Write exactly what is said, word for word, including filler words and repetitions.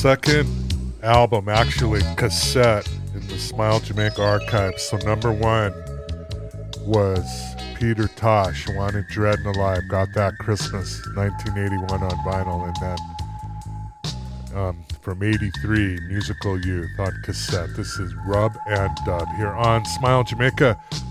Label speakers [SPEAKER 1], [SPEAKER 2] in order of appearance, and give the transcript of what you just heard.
[SPEAKER 1] second album, actually, cassette in the Smile Jamaica archives. So number one was Peter Tosh, Wanted Dread and Alive. Got that Christmas nineteen eighty-one on vinyl. And then um, from eighty-three, Musical Youth on cassette. This is Rub and Dub here on Smile Jamaica.